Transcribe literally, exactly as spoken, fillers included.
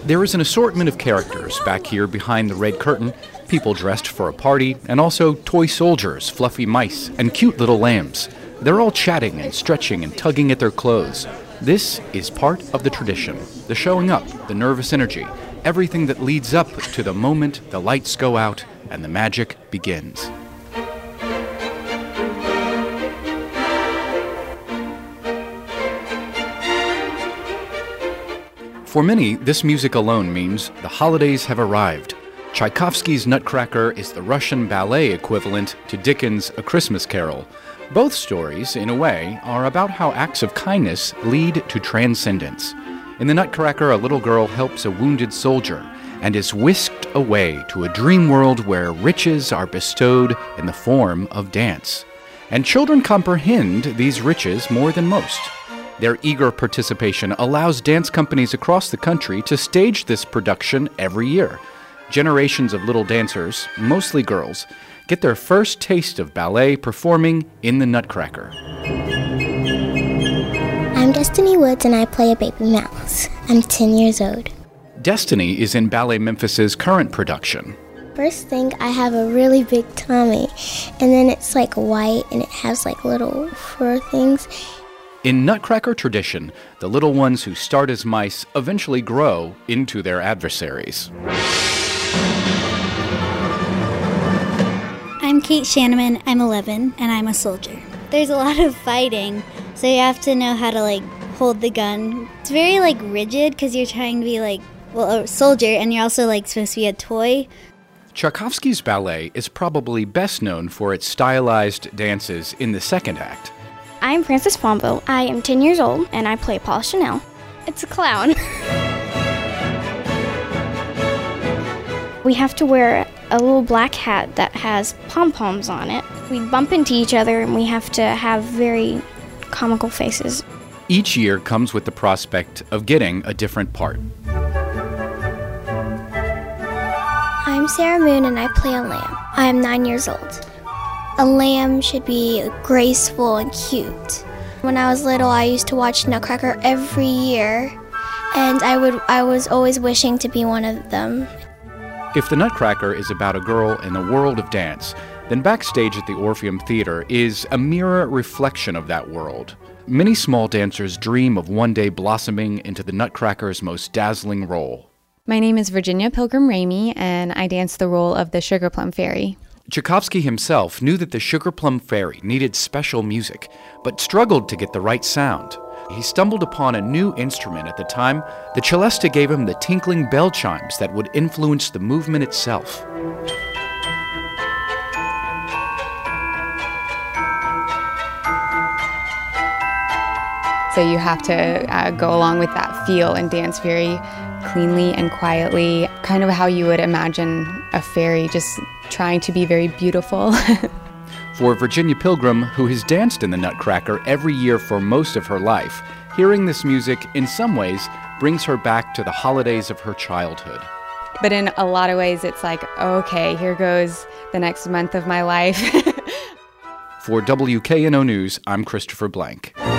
There is an assortment of characters back here behind the red curtain, people dressed for a party, and also toy soldiers, fluffy mice, and cute little lambs. They're all chatting and stretching and tugging at their clothes. This is part of the tradition, the showing up, the nervous energy, everything that leads up to the moment the lights go out and the magic begins. For many, this music alone means the holidays have arrived. Tchaikovsky's Nutcracker is the Russian ballet equivalent to Dickens' A Christmas Carol. Both stories, in a way, are about how acts of kindness lead to transcendence. In the Nutcracker, a little girl helps a wounded soldier and is whisked away to a dream world where riches are bestowed in the form of dance. And children comprehend these riches more than most. Their eager participation allows dance companies across the country to stage this production every year. Generations of little dancers, mostly girls, get their first taste of ballet performing in the Nutcracker. I'm Destiny Woods and I play a baby mouse. I'm ten years old. Destiny is in Ballet Memphis's current production. First thing, I have a really big tummy, and then it's like white and it has like little fur things. In Nutcracker tradition, the little ones who start as mice eventually grow into their adversaries. I'm Kate Shanneman, I'm eleven, and I'm a soldier. There's a lot of fighting, so you have to know how to, like, hold the gun. It's very, like, rigid, because you're trying to be, like, well, a soldier, and you're also, like, supposed to be a toy. Tchaikovsky's ballet is probably best known for its stylized dances in the second act. I'm Frances Fonville. I am ten years old, and I play Paul Chanel. It's a clown. We have to wear a little black hat that has pom-poms on it. We bump into each other, and we have to have very comical faces. Each year comes with the prospect of getting a different part. I'm Sarah Moon and I play a lamb. I am nine years old. A lamb should be graceful and cute. When I was little, I used to watch Nutcracker every year, and I would I was always wishing to be one of them. If the Nutcracker is about a girl in the world of dance, then backstage at the Orpheum Theater is a mirror reflection of that world. Many small dancers dream of one day blossoming into the Nutcracker's most dazzling role. My name is Virginia Pilgrim Ramey, and I dance the role of the Sugar Plum Fairy. Tchaikovsky himself knew that the Sugar Plum Fairy needed special music, but struggled to get the right sound. He stumbled upon a new instrument at the time. The celesta gave him the tinkling bell chimes that would influence the movement itself. So you have to uh, go along with that feel and dance very cleanly and quietly, kind of how you would imagine a fairy, just trying to be very beautiful. For Virginia Pilgrim, who has danced in the Nutcracker every year for most of her life, hearing this music in some ways brings her back to the holidays of her childhood. But in a lot of ways, it's like, okay, here goes the next month of my life. For W K N O News, I'm Christopher Blank.